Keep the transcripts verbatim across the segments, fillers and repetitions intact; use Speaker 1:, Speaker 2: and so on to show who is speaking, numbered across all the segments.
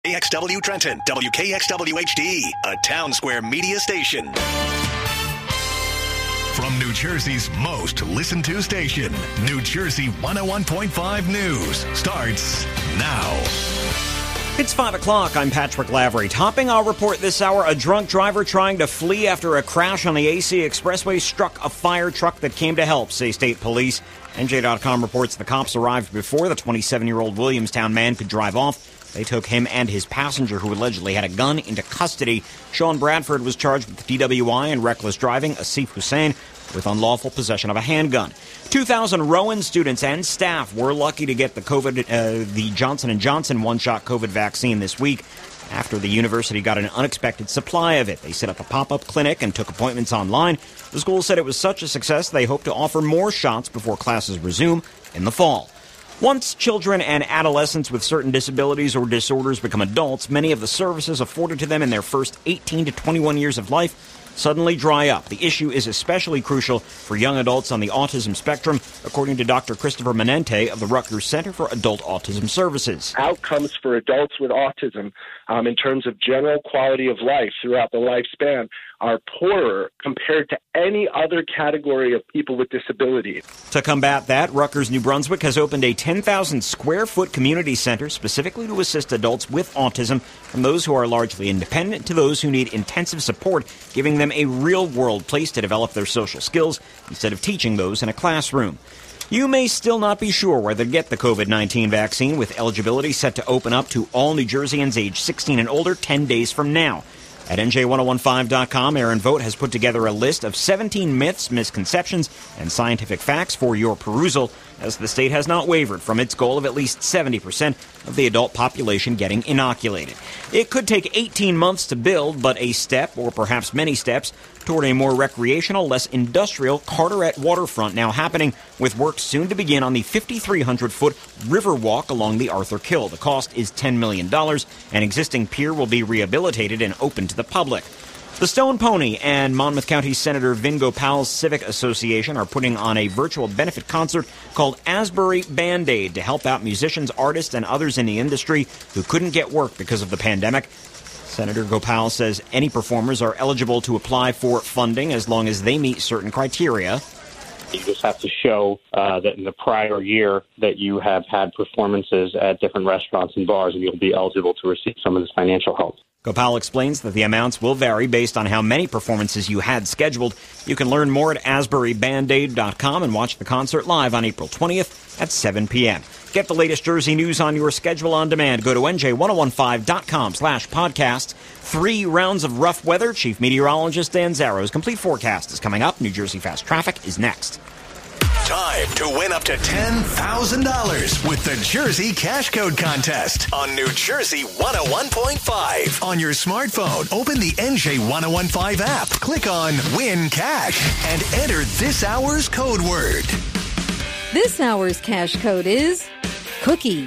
Speaker 1: K X W Trenton, W K X W H D, a Town Square media station. From New Jersey's most listened to station, New Jersey one oh one point five News starts now.
Speaker 2: It's five o'clock. I'm Patrick Lavery. Topping our report this hour, a drunk driver trying to flee after a crash on the A C Expressway struck a fire truck that came to help, say state police. N J dot com reports the cops arrived before the twenty-seven-year-old Williamstown man could drive off. They took him and his passenger, who allegedly had a gun, into custody. Sean Bradford was charged with D W I and reckless driving. Asif Hussain with unlawful possession of a handgun. two thousand Rowan students and staff were lucky to get the COVID, uh, the Johnson and Johnson one-shot COVID vaccine this week after the university got an unexpected supply of it. They set up a pop-up clinic and took appointments online. The school said it was such a success they hope to offer more shots before classes resume in the fall. Once children and adolescents with certain disabilities or disorders become adults, many of the services afforded to them in their first eighteen to twenty-one years of life suddenly dry up. The issue is especially crucial for young adults on the autism spectrum, according to Doctor Christopher Menente of the Rutgers Center for Adult Autism Services.
Speaker 3: Outcomes for adults with autism um, in terms of general quality of life throughout the lifespan are poorer compared to any other category of people with disabilities.
Speaker 2: To combat that, Rutgers New Brunswick has opened a ten thousand square foot community center specifically to assist adults with autism, from those who are largely independent to those who need intensive support, giving them a real-world place to develop their social skills instead of teaching those in a classroom. You may still not be sure whether to get the COVID nineteen vaccine, with eligibility set to open up to all New Jerseyans age sixteen and older ten days from now. At N J ten fifteen dot com, Aaron Vogt has put together a list of seventeen myths, misconceptions, and scientific facts for your perusal, as the state has not wavered from its goal of at least seventy percent of the adult population getting inoculated. It could take eighteen months to build, but a step, or perhaps many steps, toward a more recreational, less industrial Carteret waterfront now happening, with work soon to begin on the fifty-three hundred foot river walk along the Arthur Kill. The cost is ten million dollars. An existing pier will be rehabilitated and open to the public. The Stone Pony and Monmouth County Senator Vin Gopal's Civic Association are putting on a virtual benefit concert called Asbury Band-Aid to help out musicians, artists, and others in the industry who couldn't get work because of the pandemic. Senator Gopal says any performers are eligible to apply for funding as long as they meet certain criteria.
Speaker 4: You just have to show uh, that in the prior year that you have had performances at different restaurants and bars, and you'll be eligible to receive some of this financial help.
Speaker 2: Gopal explains that the amounts will vary based on how many performances you had scheduled. You can learn more at asbury band aid dot com and watch the concert live on April twentieth at seven p.m. Get the latest Jersey news on your schedule on demand. Go to N J ten fifteen dot com slash podcast. Three rounds of rough weather. Chief Meteorologist Dan Zarrow's complete forecast is coming up. New Jersey Fast Traffic is next.
Speaker 1: Time to win up to ten thousand dollars with the Jersey Cash Code Contest on New Jersey one oh one point five. On your smartphone, open the N J ten fifteen app, click on Win Cash, and enter this hour's code word.
Speaker 5: This hour's cash code is Cookie.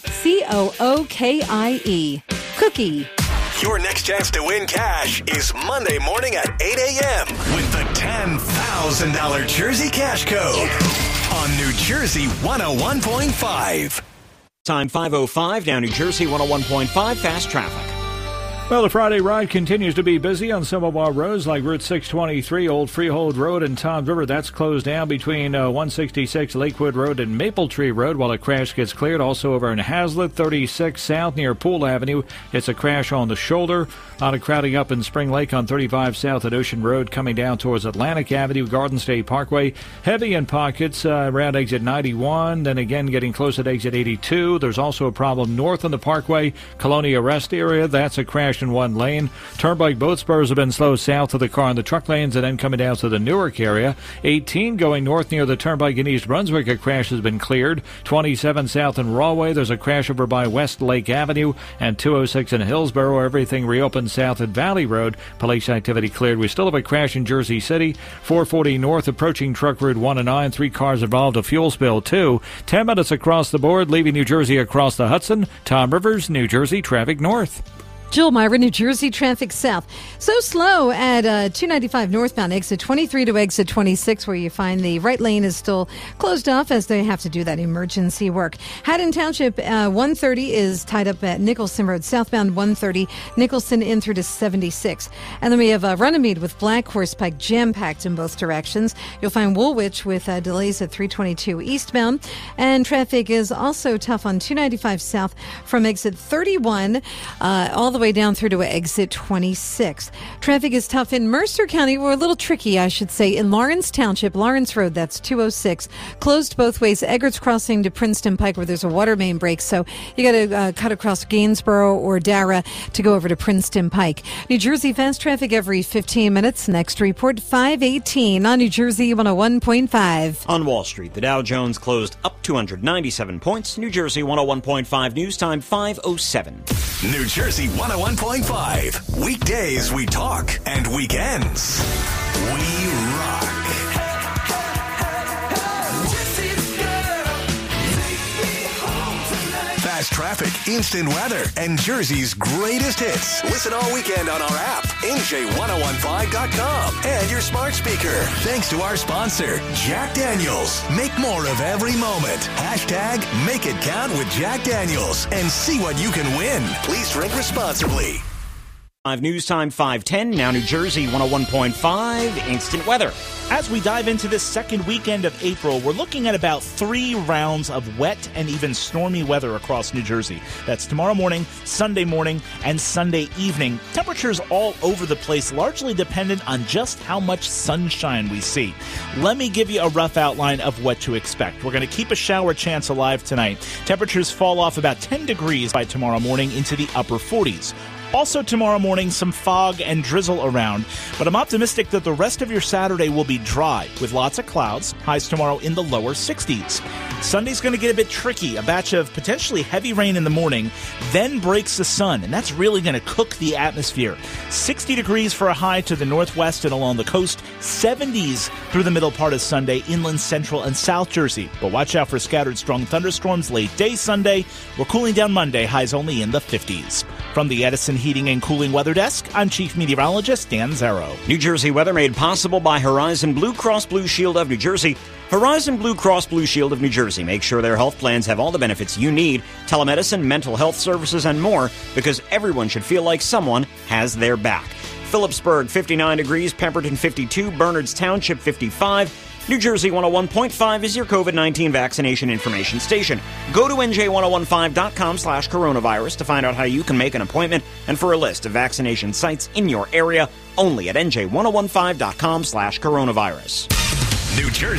Speaker 5: C O O K I E. Cookie.
Speaker 1: Your next chance to win cash is Monday morning at eight a.m. with the ten thousand dollars Jersey Cash Code on New Jersey one oh one point five.
Speaker 2: Time five oh five, down New Jersey one oh one point five, fast traffic.
Speaker 6: Well, the Friday ride continues to be busy on some of our roads, like Route six twenty-three, Old Freehold Road and Toms River. That's closed down between uh, one sixty-six Lakewood Road and Maple Tree Road while a crash gets cleared. Also over in Hazlet, thirty-six South near Pool Avenue. It's a crash on the shoulder. A lot of crowding up in Spring Lake on thirty-five South at Ocean Road, coming down towards Atlantic Avenue, Garden State Parkway. Heavy in pockets uh, around exit ninety-one, then again getting close at exit eighty-two. There's also a problem north on the Parkway, Colonia Rest area. That's a crash in one lane. Turnpike both spurs have been slow south of the car in the truck lanes and then coming down to the Newark area. eighteen going north near the Turnpike in East Brunswick. A crash has been cleared. twenty-seven south in Rahway. There's a crash over by West Lake Avenue, and two oh six in Hillsborough. Everything reopened south at Valley Road. Police activity cleared. We still have a crash in Jersey City. four forty north approaching truck route one and nine. Three cars involved. A fuel spill too. Ten minutes across the board leaving New Jersey across the Hudson. Tom Rivers, New Jersey traffic north.
Speaker 5: Jill Myra, New Jersey traffic south. So slow at uh, two ninety-five northbound, exit twenty-three to exit twenty-six, where you find the right lane is still closed off as they have to do that emergency work. Haddon Township, uh, one thirty is tied up at Nicholson Road, southbound one thirty, Nicholson in through to seventy-six. And then we have uh, Runnymede with Black Horse Pike jam-packed in both directions. You'll find Woolwich with uh, delays at three twenty-two eastbound. And traffic is also tough on two ninety-five south from exit thirty-one uh, all the way down through to exit twenty-six. Traffic is tough in Mercer County. We're a little tricky, I should say, in Lawrence Township, Lawrence Road, that's two oh six. Closed both ways, Eggerts Crossing to Princeton Pike, where there's a water main break. So you got to uh, cut across Gainsborough or Dara to go over to Princeton Pike. New Jersey fast traffic every fifteen minutes. Next report, five eighteen on New Jersey one oh one point five.
Speaker 2: On Wall Street, the Dow Jones closed up two hundred ninety-seven points. New Jersey one oh one point five, news time five oh seven.
Speaker 1: New Jersey one oh one point five. Weekdays we talk, and weekends we rock. Fast traffic, instant weather, and Jersey's greatest hits. Listen all weekend on our app, N J ten fifteen dot com, and your smart speaker. Thanks to our sponsor, Jack Daniels. Make more of every moment. Hashtag Make It Count with Jack Daniels, and see what you can win. Please drink responsibly.
Speaker 2: Five News Time five ten, now New Jersey one oh one point five, instant weather.
Speaker 7: As we dive into this second weekend of April, we're looking at about three rounds of wet and even stormy weather across New Jersey. That's tomorrow morning, Sunday morning, and Sunday evening. Temperatures all over the place, largely dependent on just how much sunshine we see. Let me give you a rough outline of what to expect. We're going to keep a shower chance alive tonight. Temperatures fall off about ten degrees by tomorrow morning into the upper forties. Also tomorrow morning, some fog and drizzle around, but I'm optimistic that the rest of your Saturday will be dry with lots of clouds, highs tomorrow in the lower sixties. Sunday's going to get a bit tricky, a batch of potentially heavy rain in the morning, then breaks the sun, and that's really going to cook the atmosphere. sixty degrees for a high to the northwest and along the coast, seventies through the middle part of Sunday, inland, central, and South Jersey. But watch out for scattered strong thunderstorms late day Sunday. We're cooling down Monday, highs only in the fifties. From the Edison Heating and Cooling Weather Desk, I'm Chief Meteorologist Dan Zero.
Speaker 2: New Jersey weather made possible by Horizon Blue Cross Blue Shield of New Jersey. Horizon Blue Cross Blue Shield of New Jersey makes sure their health plans have all the benefits you need, telemedicine, mental health services, and more, because everyone should feel like someone has their back. Phillipsburg, fifty-nine degrees, Pemberton, fifty-two, Bernards Township, fifty-five. New Jersey one oh one point five is your COVID nineteen vaccination information station. Go to N J ten fifteen dot com slash coronavirus to find out how you can make an appointment and for a list of vaccination sites in your area, only at N J ten fifteen dot com slash coronavirus.
Speaker 1: New Jersey.